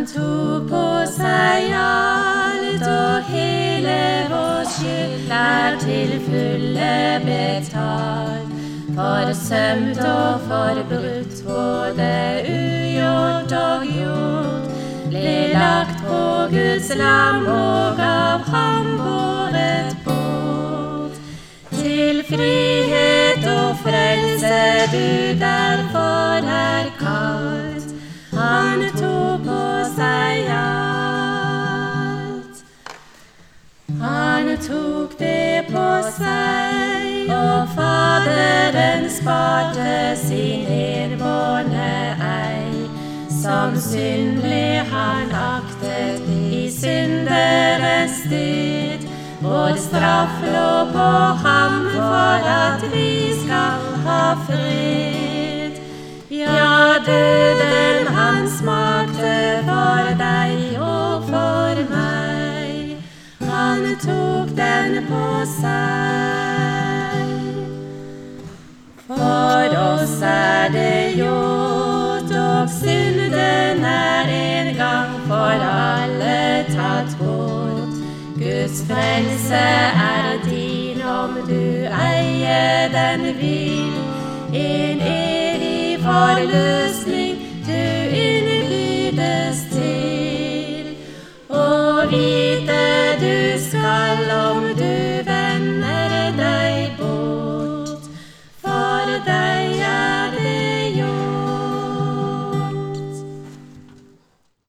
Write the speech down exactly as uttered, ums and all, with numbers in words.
tok på seg alt, og hele vår skyld er til fulle betalt. Forsømt og forbrutt, både ugjort og gjort, ble lagt på Guds lam og av ham båret bort. Til frihet og frelse du derfor er kalt, han tok på seg alt. Han tok det på seg, og Faderen sparte sin enbårne ei. Som synd ble han aktet i synderes død. Vår straff lå på ham for at vi skal ha fred. Ja, døden han smakte for deg og for meg. Han tok den på seg. For oss er det gjort, og synden er en gang for alle tatt bort. Guds frelse er din om du eier den vil. En evig forløsning du innbydes til. Og vite du skal